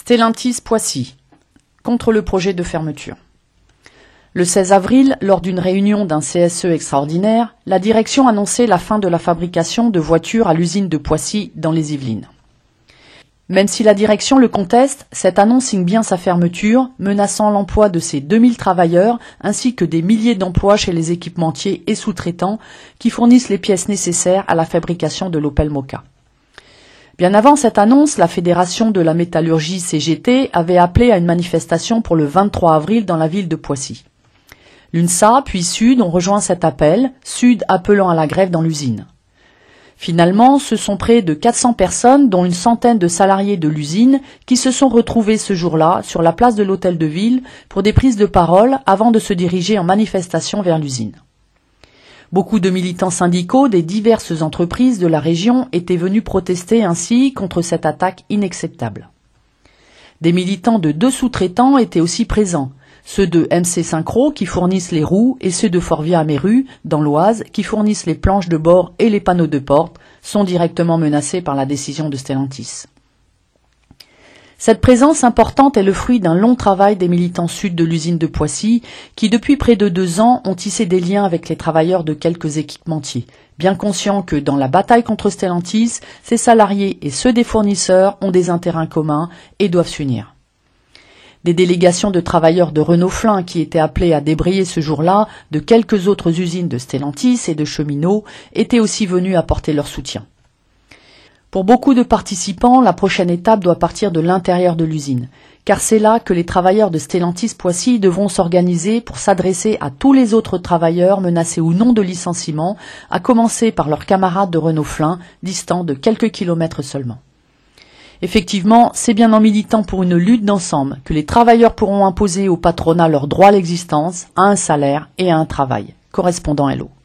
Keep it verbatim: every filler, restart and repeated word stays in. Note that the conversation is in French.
Stellantis Poissy, contre le projet de fermeture. Le seize avril, lors d'une réunion d'un C S E extraordinaire, la direction annonçait la fin de la fabrication de voitures à l'usine de Poissy dans les Yvelines. Même si la direction le conteste, cette annonce signe bien sa fermeture, menaçant l'emploi de ces deux mille travailleurs ainsi que des milliers d'emplois chez les équipementiers et sous-traitants qui fournissent les pièces nécessaires à la fabrication de l'Opel Mokka. Bien avant cette annonce, la Fédération de la métallurgie C G T avait appelé à une manifestation pour le vingt-trois avril dans la ville de Poissy. L'UNSA puis Sud ont rejoint cet appel, Sud appelant à la grève dans l'usine. Finalement, ce sont près de quatre cents personnes, dont une centaine de salariés de l'usine, qui se sont retrouvés ce jour-là sur la place de l'hôtel de ville pour des prises de parole avant de se diriger en manifestation vers l'usine. Beaucoup de militants syndicaux des diverses entreprises de la région étaient venus protester ainsi contre cette attaque inacceptable. Des militants de deux sous-traitants étaient aussi présents, ceux de M C Synchro qui fournissent les roues et ceux de Forvia à Méru, dans l'Oise, qui fournissent les planches de bord et les panneaux de porte, sont directement menacés par la décision de Stellantis. Cette présence importante est le fruit d'un long travail des militants sud de l'usine de Poissy, qui depuis près de deux ans ont tissé des liens avec les travailleurs de quelques équipementiers, bien conscients que dans la bataille contre Stellantis, ses salariés et ceux des fournisseurs ont des intérêts communs et doivent s'unir. Des délégations de travailleurs de Renault-Flin qui étaient appelés à débrayer ce jour-là de quelques autres usines de Stellantis et de cheminots étaient aussi venus apporter leur soutien. Pour beaucoup de participants, la prochaine étape doit partir de l'intérieur de l'usine, car c'est là que les travailleurs de Stellantis Poissy devront s'organiser pour s'adresser à tous les autres travailleurs menacés ou non de licenciement, à commencer par leurs camarades de Renault-Flin, distants de quelques kilomètres seulement. Effectivement, c'est bien en militant pour une lutte d'ensemble que les travailleurs pourront imposer au patronat leur droit à l'existence, à un salaire et à un travail. Correspondant Hello.